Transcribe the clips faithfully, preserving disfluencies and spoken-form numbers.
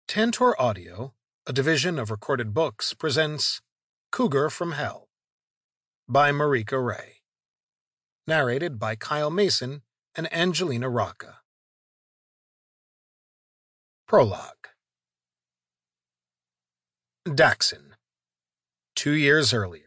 Tantor Audio, a division of Recorded Books, presents Cougar from Hell by Marika Ray. Narrated by Kyle Mason and Angelina Rocca. Prologue. Daxon. Two years earlier.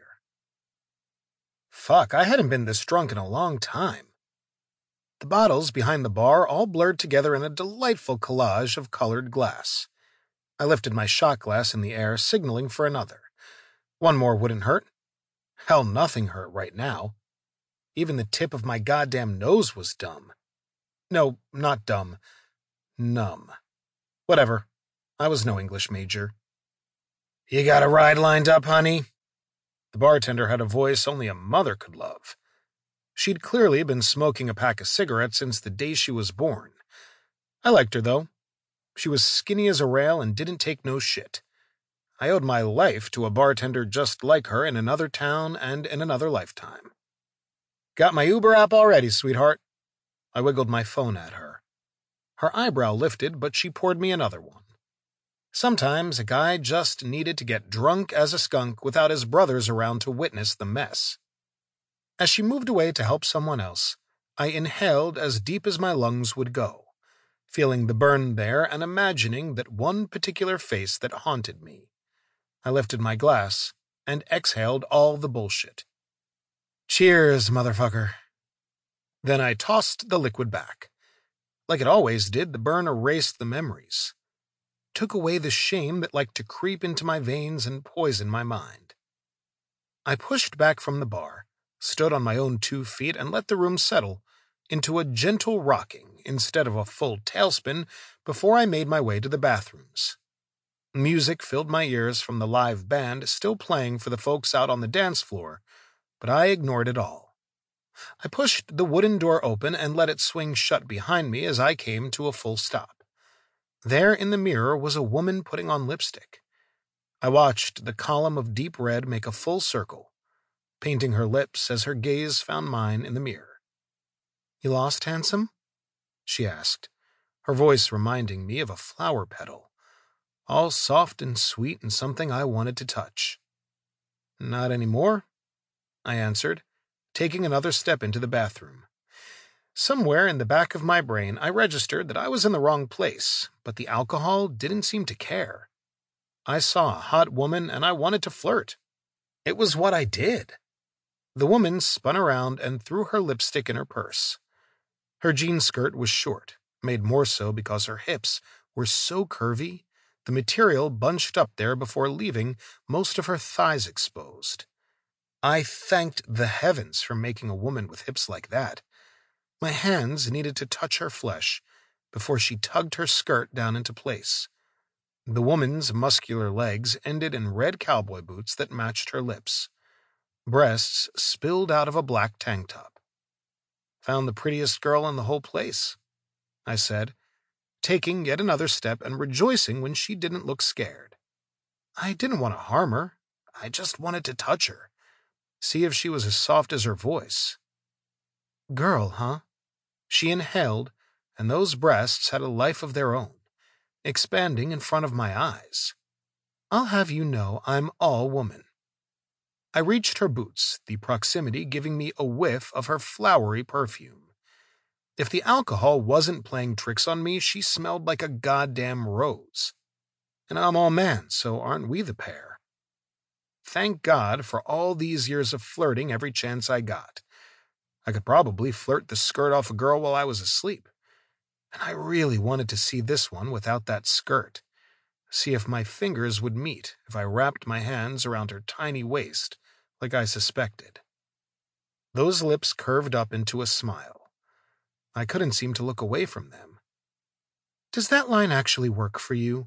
Fuck, I hadn't been this drunk in a long time. The bottles behind the bar all blurred together in a delightful collage of colored glass. I lifted my shot glass in the air, signaling for another. One more wouldn't hurt. Hell, nothing hurt right now. Even the tip of my goddamn nose was dumb. No, not dumb. Numb. Whatever. I was no English major. "You got a ride lined up, honey?" The bartender had a voice only a mother could love. She'd clearly been smoking a pack of cigarettes since the day she was born. I liked her, though. She was skinny as a rail and didn't take no shit. I owed my life to a bartender just like her in another town and in another lifetime. "Got my Uber app already, sweetheart." I wiggled my phone at her. Her eyebrow lifted, but she poured me another one. Sometimes a guy just needed to get drunk as a skunk without his brothers around to witness the mess. As she moved away to help someone else, I inhaled as deep as my lungs would go, feeling the burn there and imagining that one particular face that haunted me. I lifted my glass and exhaled all the bullshit. "Cheers, motherfucker." Then I tossed the liquid back. Like it always did, the burn erased the memories. Took away the shame that liked to creep into my veins and poison my mind. I pushed back from the bar, stood on my own two feet, and let the room settle into a gentle rocking instead of a full tailspin before I made my way to the bathrooms. Music filled my ears from the live band still playing for the folks out on the dance floor, but I ignored it all. I pushed the wooden door open and let it swing shut behind me as I came to a full stop. There in the mirror was a woman putting on lipstick. I watched the column of deep red make a full circle, painting her lips as her gaze found mine in the mirror. "You lost, handsome?" she asked, her voice reminding me of a flower petal, all soft and sweet and something I wanted to touch. "Not anymore," I answered, taking another step into the bathroom. Somewhere in the back of my brain, I registered that I was in the wrong place, but the alcohol didn't seem to care. I saw a hot woman and I wanted to flirt. It was what I did. The woman spun around and threw her lipstick in her purse. Her jean skirt was short, made more so because her hips were so curvy, the material bunched up there before leaving most of her thighs exposed. I thanked the heavens for making a woman with hips like that. My hands needed to touch her flesh before she tugged her skirt down into place. The woman's muscular legs ended in red cowboy boots that matched her lips. Breasts spilled out of a black tank top. "Found the prettiest girl in the whole place," I said, taking yet another step and rejoicing when she didn't look scared. I didn't want to harm her. I just wanted to touch her, see if she was as soft as her voice. "Girl, huh?" She inhaled, and those breasts had a life of their own, expanding in front of my eyes. "I'll have you know I'm all woman." I reached her boots, the proximity giving me a whiff of her flowery perfume. If the alcohol wasn't playing tricks on me, she smelled like a goddamn rose. And I'm all man, so aren't we the pair? Thank God for all these years of flirting every chance I got. I could probably flirt the skirt off a girl while I was asleep. And I really wanted to see this one without that skirt. See if my fingers would meet if I wrapped my hands around her tiny waist, like I suspected. Those lips curved up into a smile. I couldn't seem to look away from them. "Does that line actually work for you?"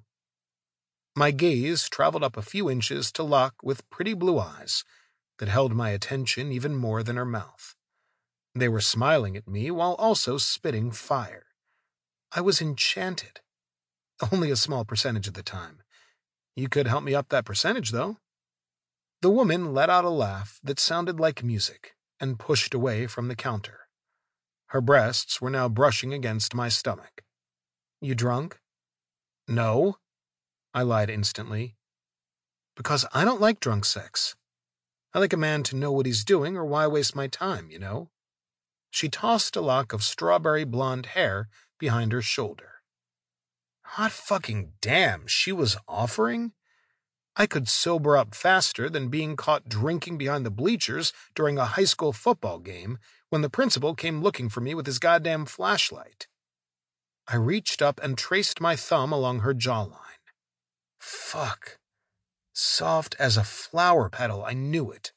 My gaze traveled up a few inches to lock with pretty blue eyes that held my attention even more than her mouth. They were smiling at me while also spitting fire. I was enchanted. Only a small percentage of the time. You could help me up that percentage, though. The woman let out a laugh that sounded like music and pushed away from the counter. Her breasts were now brushing against my stomach. "You drunk?" "No." I lied instantly. Because I don't like drunk sex. I like a man to know what he's doing, or why waste my time, you know? She tossed a lock of strawberry blonde hair behind her shoulder. Hot fucking damn, she was offering? I could sober up faster than being caught drinking behind the bleachers during a high school football game when the principal came looking for me with his goddamn flashlight. I reached up and traced my thumb along her jawline. Fuck. Soft as a flower petal, I knew it.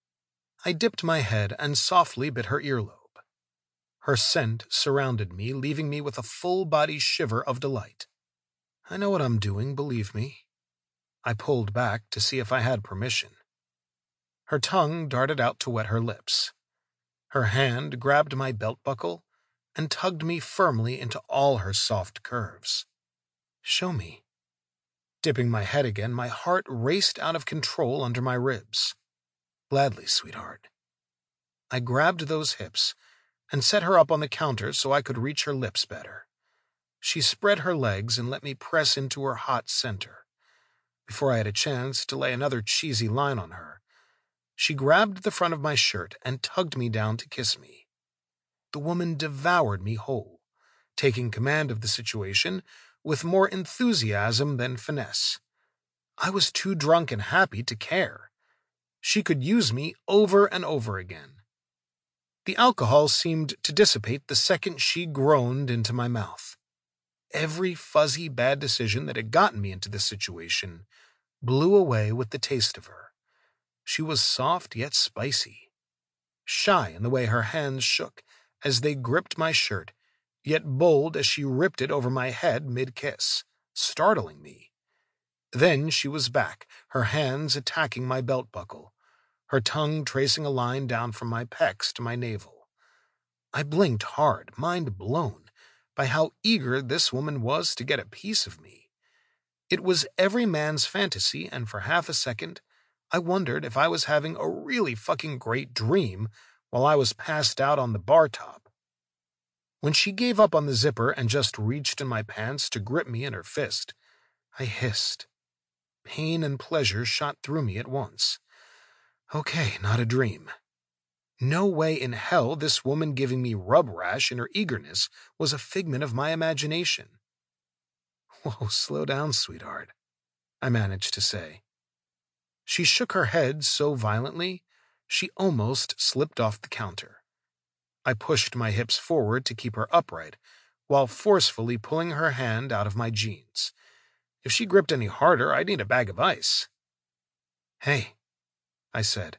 I dipped my head and softly bit her earlobe. Her scent surrounded me, leaving me with a full-body shiver of delight. I know what I'm doing, believe me. I pulled back to see if I had permission. Her tongue darted out to wet her lips. Her hand grabbed my belt buckle and tugged me firmly into all her soft curves. Show me. Dipping my head again, my heart raced out of control under my ribs. Gladly, sweetheart. I grabbed those hips and set her up on the counter so I could reach her lips better. She spread her legs and let me press into her hot center. Before I had a chance to lay another cheesy line on her, she grabbed the front of my shirt and tugged me down to kiss me. The woman devoured me whole, taking command of the situation with more enthusiasm than finesse. I was too drunk and happy to care. She could use me over and over again. The alcohol seemed to dissipate the second she groaned into my mouth. Every fuzzy bad decision that had gotten me into this situation blew away with the taste of her. She was soft yet spicy, shy in the way her hands shook as they gripped my shirt, yet bold as she ripped it over my head mid-kiss, startling me. Then she was back, her hands attacking my belt buckle, her tongue tracing a line down from my pecs to my navel. I blinked hard, mind blown by how eager this woman was to get a piece of me. It was every man's fantasy, and for half a second, I wondered if I was having a really fucking great dream while I was passed out on the bar top. When she gave up on the zipper and just reached in my pants to grip me in her fist, I hissed. Pain and pleasure shot through me at once. Okay, not a dream. No way in hell this woman giving me rub rash in her eagerness was a figment of my imagination. Whoa, slow down, sweetheart, I managed to say. She shook her head so violently, she almost slipped off the counter. I pushed my hips forward to keep her upright, while forcefully pulling her hand out of my jeans. If she gripped any harder, I'd need a bag of ice. Hey, I said,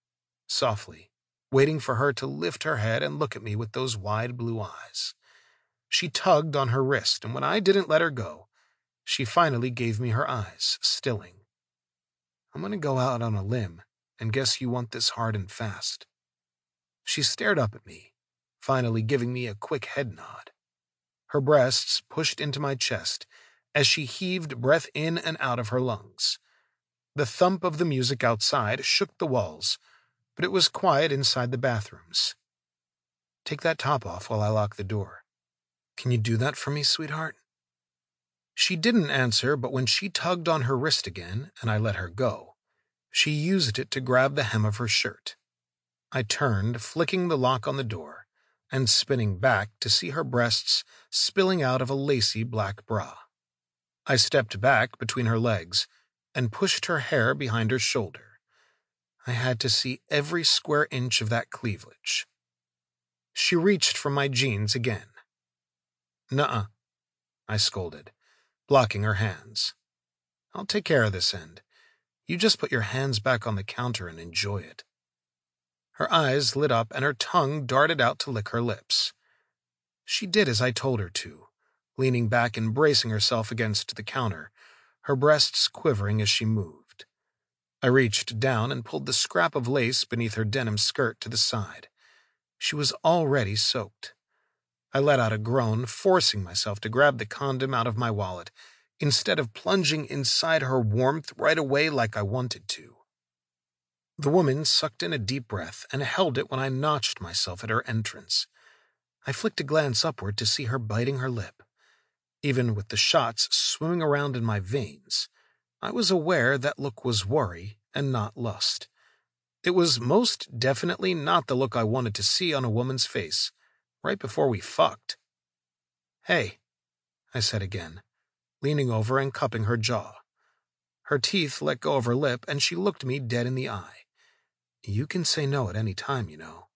softly, waiting for her to lift her head and look at me with those wide blue eyes. She tugged on her wrist, and when I didn't let her go, she finally gave me her eyes, stilling. I'm going to go out on a limb and guess you want this hard and fast. She stared up at me, finally giving me a quick head nod. Her breasts pushed into my chest as she heaved breath in and out of her lungs. The thump of the music outside shook the walls, but it was quiet inside the bathrooms. Take that top off while I lock the door. Can you do that for me, sweetheart? She didn't answer, but when she tugged on her wrist again, and I let her go, she used it to grab the hem of her shirt. I turned, flicking the lock on the door, and spinning back to see her breasts spilling out of a lacy black bra. I stepped back between her legs and pushed her hair behind her shoulder. I had to see every square inch of that cleavage. She reached for my jeans again. Nuh-uh, I scolded, blocking her hands. I'll take care of this end. You just put your hands back on the counter and enjoy it. Her eyes lit up and her tongue darted out to lick her lips. She did as I told her to, leaning back and bracing herself against the counter, her breasts quivering as she moved. I reached down and pulled the scrap of lace beneath her denim skirt to the side. She was already soaked. I let out a groan, forcing myself to grab the condom out of my wallet, instead of plunging inside her warmth right away like I wanted to. The woman sucked in a deep breath and held it when I notched myself at her entrance. I flicked a glance upward to see her biting her lip. Even with the shots swimming around in my veins, I was aware that look was worry and not lust. It was most definitely not the look I wanted to see on a woman's face right before we fucked. "Hey," I said again, leaning over and cupping her jaw. Her teeth let go of her lip and she looked me dead in the eye. "You can say no at any time, you know."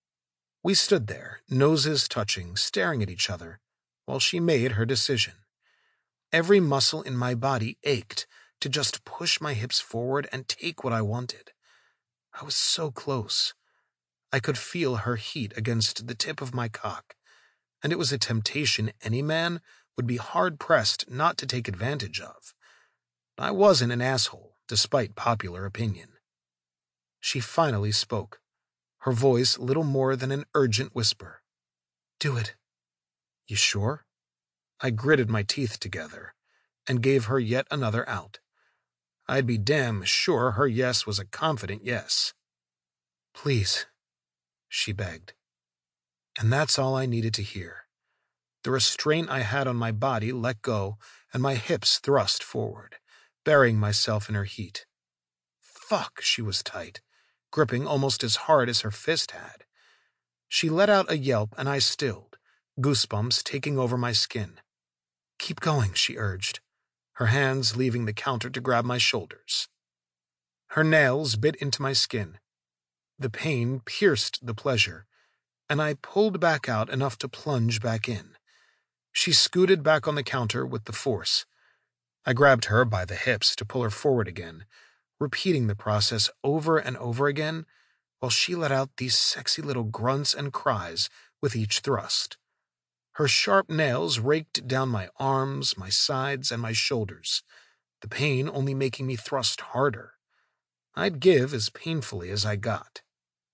We stood there, noses touching, staring at each other, while she made her decision. Every muscle in my body ached to just push my hips forward and take what I wanted. I was so close. I could feel her heat against the tip of my cock, and it was a temptation any man would be hard-pressed not to take advantage of. I wasn't an asshole, despite popular opinion. She finally spoke, her voice little more than an urgent whisper. "Do it." "You sure?" I gritted my teeth together and gave her yet another out. I'd be damn sure her yes was a confident yes. "Please," she begged. And that's all I needed to hear. The restraint I had on my body let go and my hips thrust forward, burying myself in her heat. Fuck, she was tight, gripping almost as hard as her fist had. She let out a yelp and I stilled, goosebumps taking over my skin. "Keep going," she urged, her hands leaving the counter to grab my shoulders. Her nails bit into my skin. The pain pierced the pleasure, and I pulled back out enough to plunge back in. She scooted back on the counter with the force. I grabbed her by the hips to pull her forward again, repeating the process over and over again, while she let out these sexy little grunts and cries with each thrust. Her sharp nails raked down my arms, my sides, and my shoulders, the pain only making me thrust harder. I'd give as painfully as I got.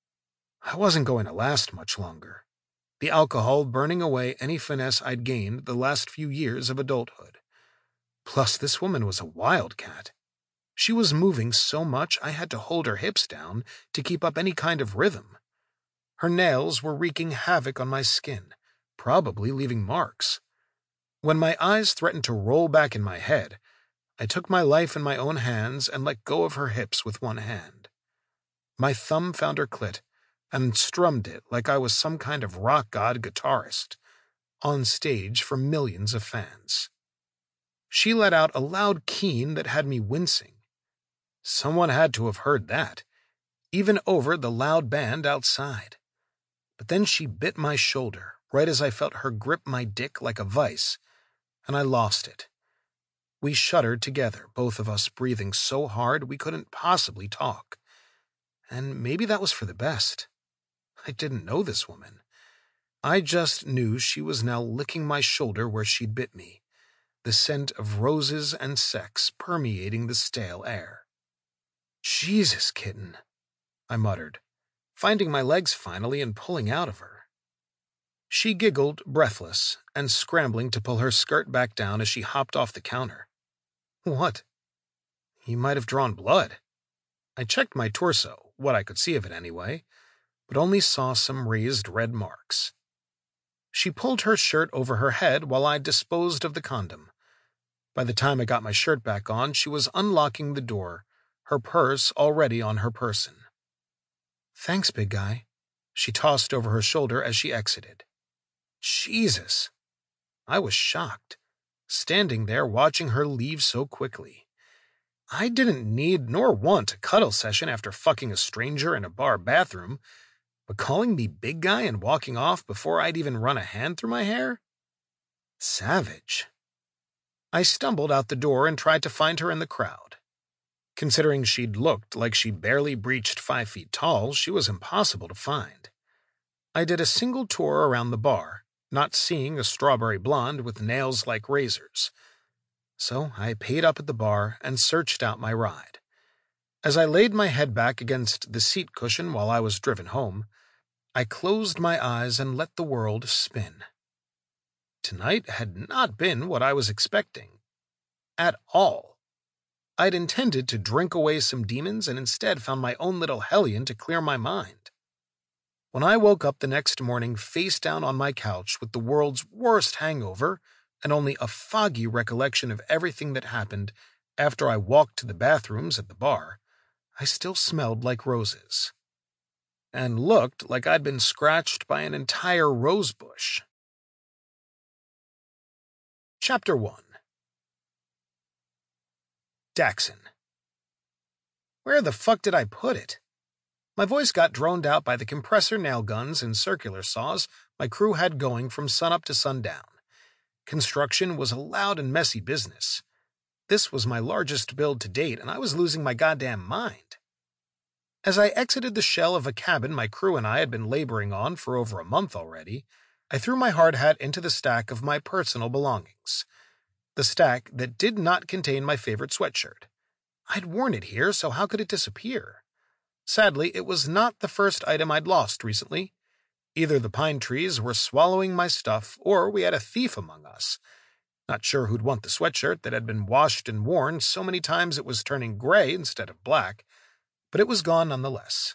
I wasn't going to last much longer, the alcohol burning away any finesse I'd gained the last few years of adulthood. Plus, this woman was a wildcat. She was moving so much I had to hold her hips down to keep up any kind of rhythm. Her nails were wreaking havoc on my skin, probably leaving marks. When my eyes threatened to roll back in my head, I took my life in my own hands and let go of her hips with one hand. My thumb found her clit and strummed it like I was some kind of rock god guitarist, on stage for millions of fans. She let out a loud keen that had me wincing. Someone had to have heard that, even over the loud band outside. But then she bit my shoulder right as I felt her grip my dick like a vice, and I lost it. We shuddered together, both of us breathing so hard we couldn't possibly talk. And maybe that was for the best. I didn't know this woman. I just knew she was now licking my shoulder where she'd bit me, the scent of roses and sex permeating the stale air. "Jesus, kitten," I muttered, finding my legs finally and pulling out of her. She giggled, breathless, and scrambling to pull her skirt back down as she hopped off the counter. "What?" "You might have drawn blood." I checked my torso, what I could see of it anyway, but only saw some raised red marks. She pulled her shirt over her head while I disposed of the condom. By the time I got my shirt back on, she was unlocking the door, her purse already on her person. "Thanks, big guy," she tossed over her shoulder as she exited. Jesus! I was shocked, standing there watching her leave so quickly. I didn't need nor want a cuddle session after fucking a stranger in a bar bathroom, but calling me big guy and walking off before I'd even run a hand through my hair? Savage. I stumbled out the door and tried to find her in the crowd. Considering she'd looked like she barely breached five feet tall, she was impossible to find. I did a single tour around the bar, not seeing a strawberry blonde with nails like razors. So I paid up at the bar and searched out my ride. As I laid my head back against the seat cushion while I was driven home, I closed my eyes and let the world spin. Tonight had not been what I was expecting. At all. I'd intended to drink away some demons and instead found my own little hellion to clear my mind. When I woke up the next morning face down on my couch with the world's worst hangover and only a foggy recollection of everything that happened after I walked to the bathrooms at the bar, I still smelled like roses. And looked like I'd been scratched by an entire rose bush. Chapter one. Daxon. Where the fuck did I put it? My voice got droned out by the compressor nail guns and circular saws my crew had going from sunup to sundown. Construction was a loud and messy business. This was my largest build to date, and I was losing my goddamn mind. As I exited the shell of a cabin my crew and I had been laboring on for over a month already, I threw my hard hat into the stack of my personal belongings. The stack that did not contain my favorite sweatshirt. I'd worn it here, so how could it disappear? Sadly, it was not the first item I'd lost recently. Either the pine trees were swallowing my stuff, or we had a thief among us. Not sure who'd want the sweatshirt that had been washed and worn so many times it was turning gray instead of black, but it was gone nonetheless.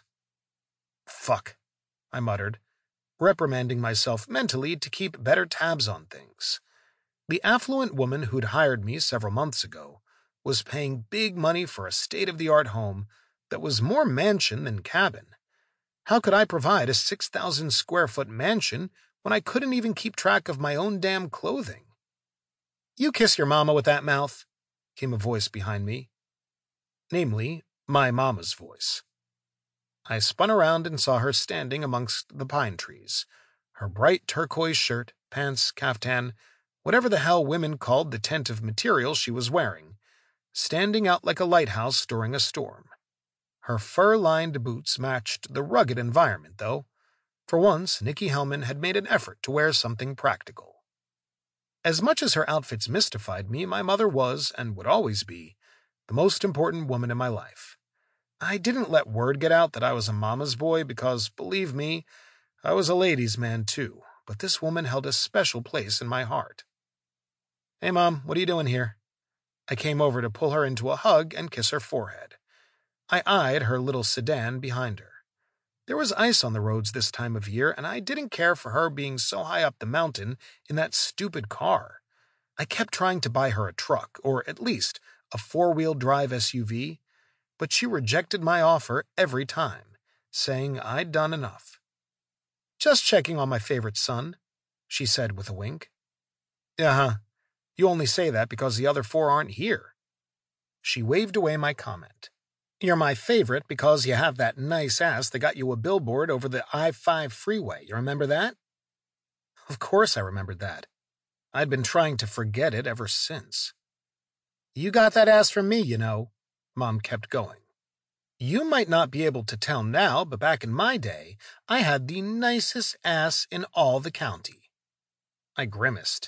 Fuck, I muttered, reprimanding myself mentally to keep better tabs on things. The affluent woman who'd hired me several months ago was paying big money for a state-of-the-art home that was more mansion than cabin. How could I provide a six thousand square foot mansion when I couldn't even keep track of my own damn clothing? "You kiss your mama with that mouth," came a voice behind me. Namely, my mama's voice. I spun around and saw her standing amongst the pine trees, her bright turquoise shirt, pants, caftan, whatever the hell women called the tent of material she was wearing, standing out like a lighthouse during a storm. Her fur-lined boots matched the rugged environment, though. For once, Nikki Hellman had made an effort to wear something practical. As much as her outfits mystified me, my mother was, and would always be, the most important woman in my life. I didn't let word get out that I was a mama's boy because, believe me, I was a ladies' man too, but this woman held a special place in my heart. "Hey, Mom, what are you doing here?" I came over to pull her into a hug and kiss her forehead. I eyed her little sedan behind her. There was ice on the roads this time of year, and I didn't care for her being so high up the mountain in that stupid car. I kept trying to buy her a truck, or at least a four-wheel drive S U V, but she rejected my offer every time, saying I'd done enough. "Just checking on my favorite son," she said with a wink. "Uh-huh. You only say that because the other four aren't here." She waved away my comment. "You're my favorite because you have that nice ass that got you a billboard over the I five freeway. You remember that?" Of course I remembered that. I'd been trying to forget it ever since. "You got that ass from me, you know," Mom kept going. "You might not be able to tell now, but back in my day, I had the nicest ass in all the county." I grimaced.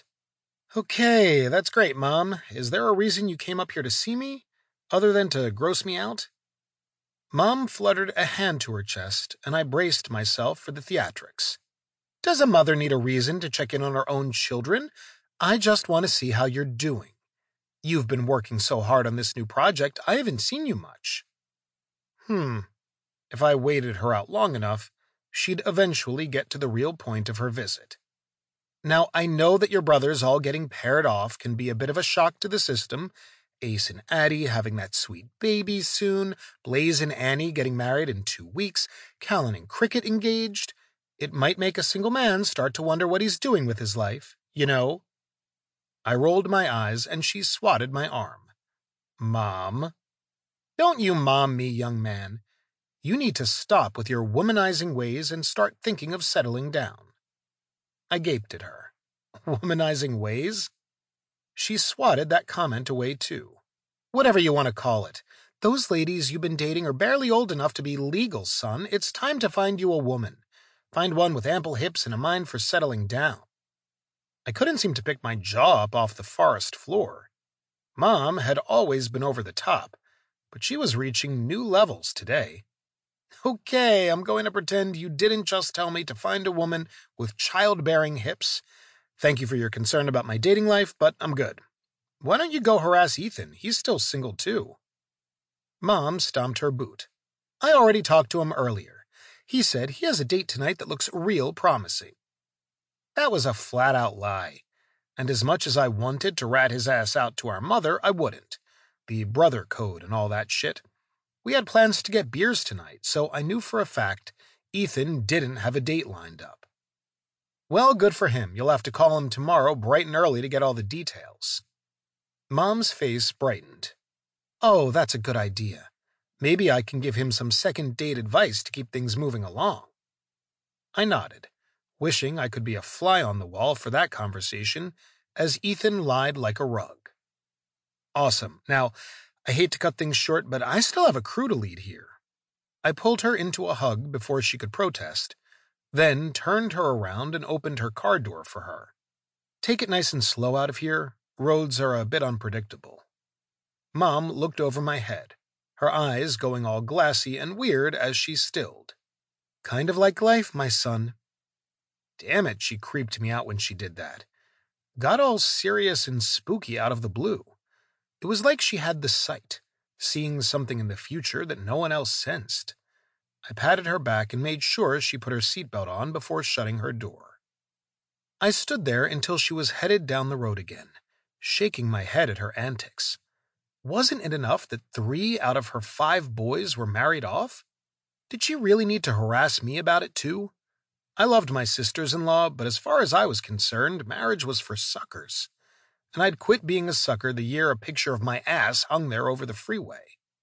"Okay, that's great, Mom. Is there a reason you came up here to see me, other than to gross me out?" Mom fluttered a hand to her chest, and I braced myself for the theatrics. "Does a mother need a reason to check in on her own children? I just want to see how you're doing. You've been working so hard on this new project, I haven't seen you much." Hmm. If I waited her out long enough, she'd eventually get to the real point of her visit. "Now, I know that your brothers all getting paired off can be a bit of a shock to the system. Ace and Addie having that sweet baby soon, Blaze and Annie getting married in two weeks, Callan and Cricket engaged. It might make a single man start to wonder what he's doing with his life, you know." I rolled my eyes and she swatted my arm. "Mom." "Don't you mom me, young man. You need to stop with your womanizing ways and start thinking of settling down." I gaped at her. Womanizing ways? She swatted that comment away too. "Whatever you want to call it. Those ladies you've been dating are barely old enough to be legal, son. It's time to find you a woman. Find one with ample hips and a mind for settling down." I couldn't seem to pick my jaw up off the forest floor. Mom had always been over the top, but she was reaching new levels today. "Okay, I'm going to pretend you didn't just tell me to find a woman with childbearing hips. Thank you for your concern about my dating life, but I'm good. Why don't you go harass Ethan? He's still single too." Mom stomped her boot. "I already talked to him earlier. He said he has a date tonight that looks real promising." That was a flat-out lie, and as much as I wanted to rat his ass out to our mother, I wouldn't. the brother code and all that shit. We had plans to get beers tonight, so I knew for a fact Ethan didn't have a date lined up. Well, good for him. You'll have to call him tomorrow bright and early to get all the details. Mom's face brightened. Oh, that's a good idea. Maybe I can give him some second date advice to keep things moving along. I nodded, wishing I could be a fly on the wall for that conversation, as Ethan lied like a rug. Awesome. Now, I hate to cut things short, but I still have a crew to lead here. I pulled her into a hug before she could protest, then turned her around and opened her car door for her. Take it nice and slow out of here. Roads are a bit unpredictable. Mom looked over my head, her eyes going all glassy and weird as she stilled. Kind of like life, my son. Damn it, she creeped me out when she did that. Got all serious and spooky out of the blue. It was like she had the sight, seeing something in the future that no one else sensed. I patted her back and made sure she put her seatbelt on before shutting her door. I stood there until she was headed down the road again, shaking my head at her antics. Wasn't it enough that three out of her five boys were married off? Did she really need to harass me about it too? I loved my sisters-in-law, but as far as I was concerned, marriage was for suckers. And I'd quit being a sucker the year a picture of my ass hung there over the freeway.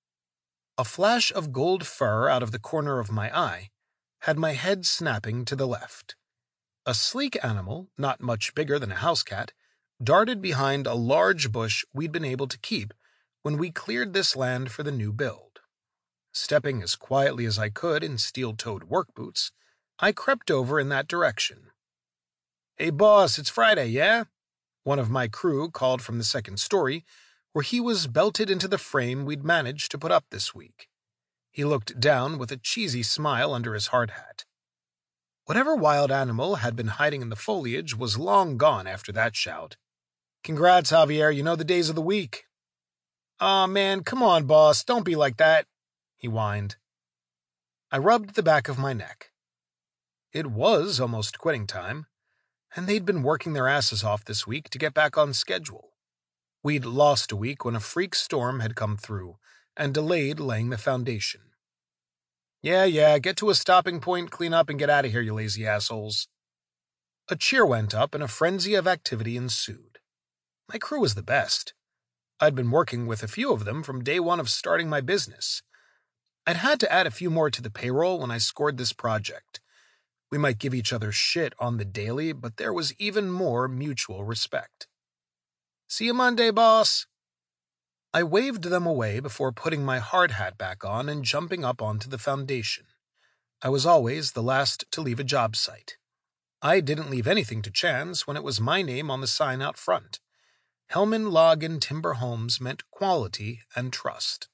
A flash of gold fur out of the corner of my eye had my head snapping to the left. A sleek animal, not much bigger than a house cat, darted behind a large bush we'd been able to keep when we cleared this land for the new build. Stepping as quietly as I could in steel-toed work boots, I crept over in that direction. Hey boss, it's Friday, yeah? One of my crew called from the second story, where he was belted into the frame we'd managed to put up this week. He looked down with a cheesy smile under his hard hat. Whatever wild animal had been hiding in the foliage was long gone after that shout. Congrats, Javier, you know the days of the week. Aw, man, come on, boss, don't be like that, he whined. I rubbed the back of my neck. It was almost quitting time, and they'd been working their asses off this week to get back on schedule. We'd lost a week when a freak storm had come through and delayed laying the foundation. Yeah, yeah, get to a stopping point, clean up, and get out of here, you lazy assholes. A cheer went up and a frenzy of activity ensued. My crew was the best. I'd been working with a few of them from day one of starting my business. I'd had to add a few more to the payroll when I scored this project. We might give each other shit on the daily, but there was even more mutual respect. See you Monday, boss. I waved them away before putting my hard hat back on and jumping up onto the foundation. I was always the last to leave a job site. I didn't leave anything to chance when it was my name on the sign out front. Hellman Log and Timber Homes meant quality and trust.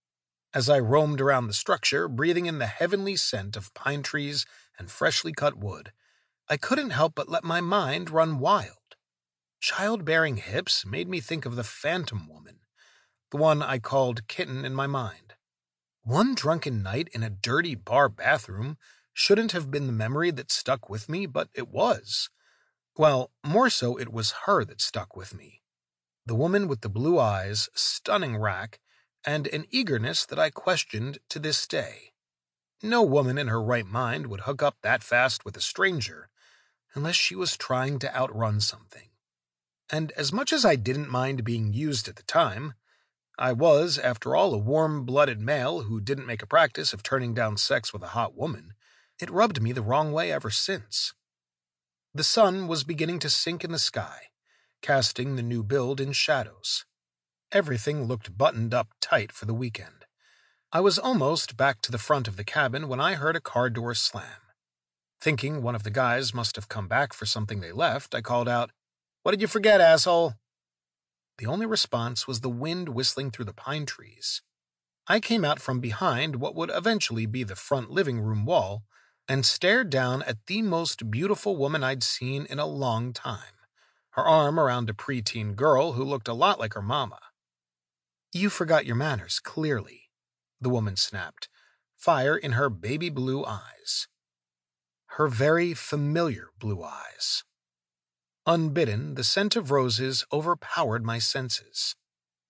As I roamed around the structure, breathing in the heavenly scent of pine trees and freshly cut wood, I couldn't help but let my mind run wild. Childbearing hips made me think of the Phantom Woman, the one I called Kitten in my mind. One drunken night in a dirty bar bathroom shouldn't have been the memory that stuck with me, but it was. Well, more so it was her that stuck with me. The woman with the blue eyes, stunning rack, and an eagerness that I questioned to this day. No woman in her right mind would hook up that fast with a stranger, unless she was trying to outrun something. And as much as I didn't mind being used at the time, I was, after all, a warm-blooded male who didn't make a practice of turning down sex with a hot woman. It rubbed me the wrong way ever since. The sun was beginning to sink in the sky, casting the new build in shadows. Everything looked buttoned up tight for the weekend. I was almost back to the front of the cabin when I heard a car door slam. Thinking one of the guys must have come back for something they left, I called out, "What did you forget, asshole?" The only response was the wind whistling through the pine trees. I came out from behind what would eventually be the front living room wall and stared down at the most beautiful woman I'd seen in a long time, her arm around a preteen girl who looked a lot like her mama. "You forgot your manners, clearly," the woman snapped, fire in her baby blue eyes. Her very familiar blue eyes. Unbidden, the scent of roses overpowered my senses.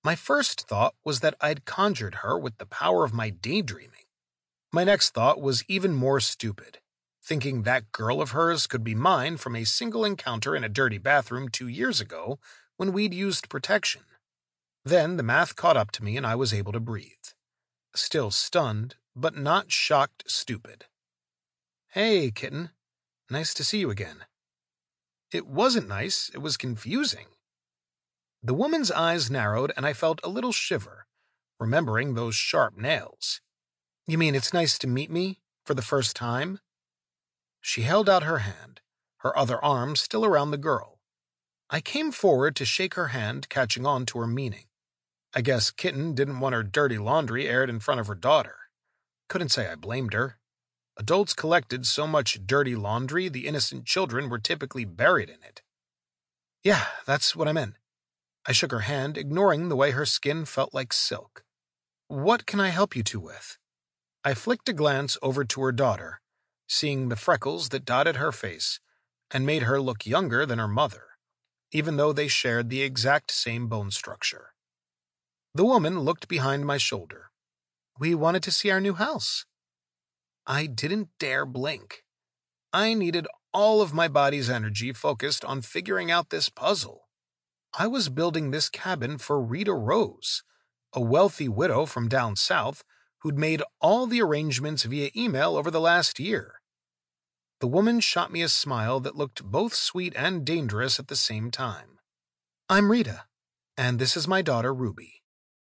My first thought was that I'd conjured her with the power of my daydreaming. My next thought was even more stupid, thinking that girl of hers could be mine from a single encounter in a dirty bathroom two years ago when we'd used protection. Then the math caught up to me and I was able to breathe. Still stunned, but not shocked stupid. "Hey, kitten. Nice to see you again." It wasn't nice, it was confusing. The woman's eyes narrowed and I felt a little shiver, remembering those sharp nails. "You mean it's nice to meet me for the first time?" She held out her hand, her other arm still around the girl. I came forward to shake her hand, catching on to her meaning. I guess Kitten didn't want her dirty laundry aired in front of her daughter. Couldn't say I blamed her. Adults collected so much dirty laundry, the innocent children were typically buried in it. "Yeah, that's what I meant." I shook her hand, ignoring the way her skin felt like silk. "What can I help you two with?" I flicked a glance over to her daughter, seeing the freckles that dotted her face and made her look younger than her mother, even though they shared the exact same bone structure. The woman looked behind my shoulder. "We wanted to see our new house." I didn't dare blink. I needed all of my body's energy focused on figuring out this puzzle. I was building this cabin for Rita Rose, a wealthy widow from down south who'd made all the arrangements via email over the last year. The woman shot me a smile that looked both sweet and dangerous at the same time. "I'm Rita, and this is my daughter, Ruby."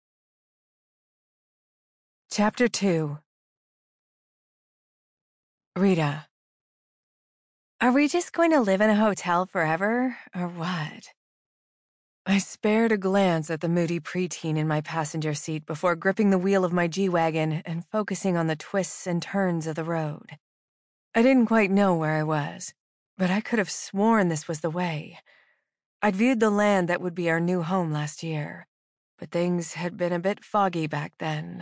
Chapter two. Rita. Are we just going to live in a hotel forever, or what? I spared a glance at the moody preteen in my passenger seat before gripping the wheel of my G-Wagon and focusing on the twists and turns of the road. I didn't quite know where I was, but I could have sworn this was the way. I'd viewed the land that would be our new home last year, but things had been a bit foggy back then.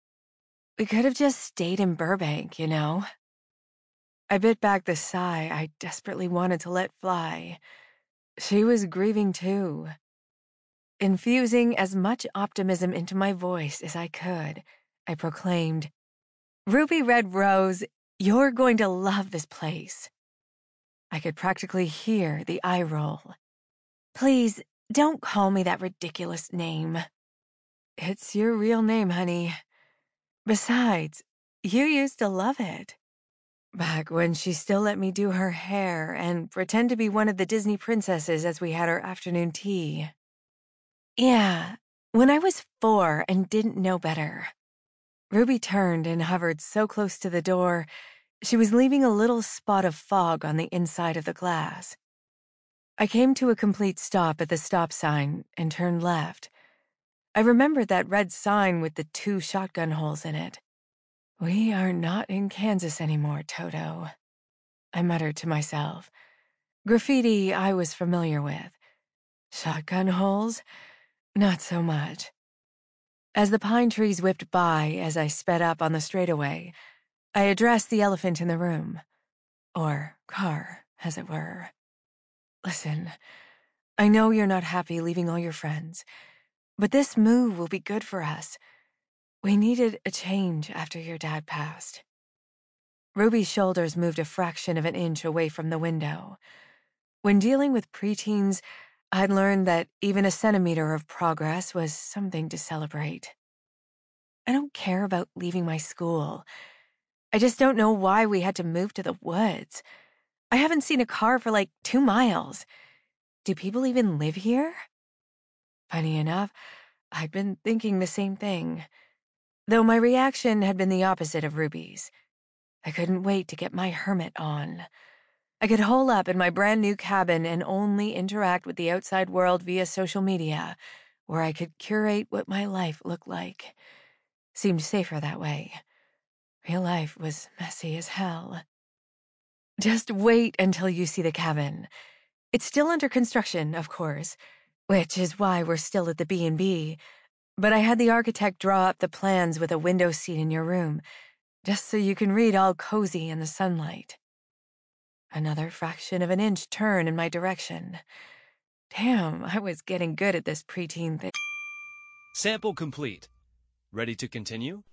We could have just stayed in Burbank, you know? I bit back the sigh I desperately wanted to let fly. She was grieving too. Infusing as much optimism into my voice as I could, I proclaimed, "Ruby Red Rose, you're going to love this place." I could practically hear the eye roll. "Please, don't call me that ridiculous name." "It's your real name, honey. Besides, you used to love it. Back when she still let me do her hair and pretend to be one of the Disney princesses as we had our afternoon tea." "Yeah, when I was four and didn't know better." Ruby turned and hovered so close to the door, she was leaving a little spot of fog on the inside of the glass. I came to a complete stop at the stop sign and turned left. I remembered that red sign with the two shotgun holes in it. "We are not in Kansas anymore, Toto," I muttered to myself. Graffiti I was familiar with. Shotgun holes? Not so much. As the pine trees whipped by as I sped up on the straightaway, I addressed the elephant in the room. Or car, as it were. "Listen, I know you're not happy leaving all your friends, but this move will be good for us. We needed a change after your dad passed." Ruby's shoulders moved a fraction of an inch away from the window. When dealing with preteens, I'd learned that even a centimeter of progress was something to celebrate. "I don't care about leaving my school. I just don't know why we had to move to the woods. I haven't seen a car for like two miles. Do people even live here?" Funny enough, I'd been thinking the same thing, though my reaction had been the opposite of Ruby's. I couldn't wait to get my hermit on. I could hole up in my brand new cabin and only interact with the outside world via social media, where I could curate what my life looked like. Seemed safer that way. Real life was messy as hell. "Just wait until you see the cabin. It's still under construction, of course, which is why we're still at the B and B, but I had the architect draw up the plans with a window seat in your room, just so you can read all cozy in the sunlight." Another fraction of an inch turn in my direction. Damn, I was getting good at this preteen thing. Sample complete. Ready to continue?